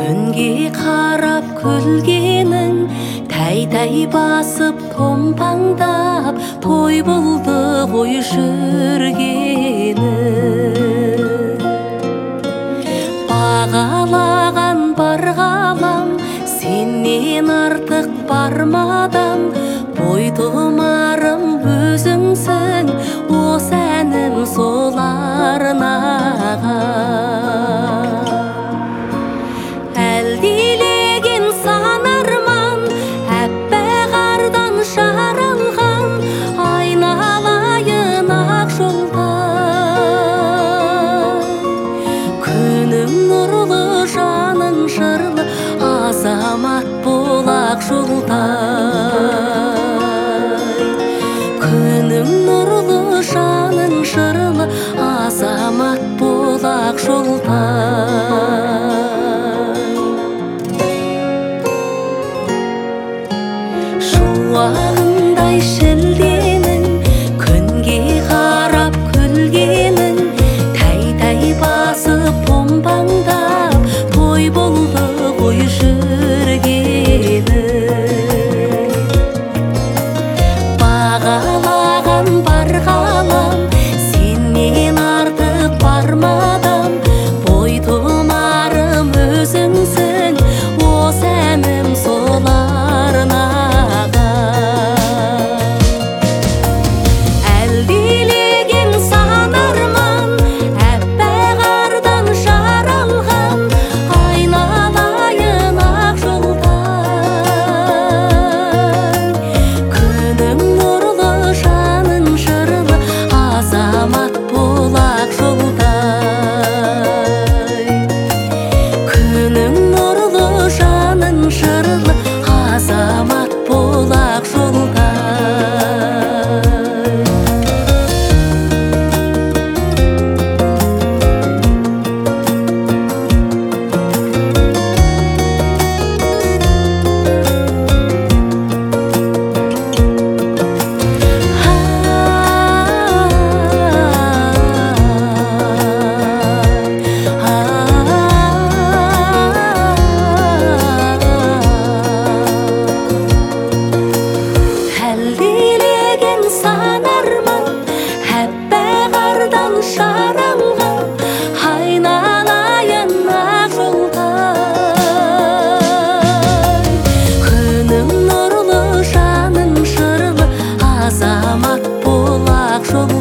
Күнге қарап күлгенің, тәй-тәй басып томпаңдап, той болды ғой жүргені. Бағалаған бар ғалам, сенен артық бармадам, бой тұмарым өзіңсің, осы әнім сол арнаға. Әлдилеген сан арман, әппақ қардан жаралған, айналайын ақ жолда. Күнің нұрлы, жаның жырлы, азамат бол ақ жолда. Күнің нұрлы, жаның жырлы, азамат бол ақ жолда. Шуағындай шілденің, күнге қарап күлгенің, тәй-тәй басып томпаңдап, той болды ғой жүргені. Бағалаған бар ғалам, сенен артық бармадам, бой тұмарым өзіңсің, осы әнім сол арнаға. Әлдилеген сан арман, әппақ қардан жаралған, айналайын ақ жолда. Күнің нұрлы, жаның жырлы, азамат бол ақ жолда. Күнің нұрлы, жаның жырлы, азамат бол ақ жолда. Әлдилеген сан арман, әппақ қардан жаралған, айналайын ақ жолда. Күнің нұрлы, жаның жырлы, азамат бол ақ жолда.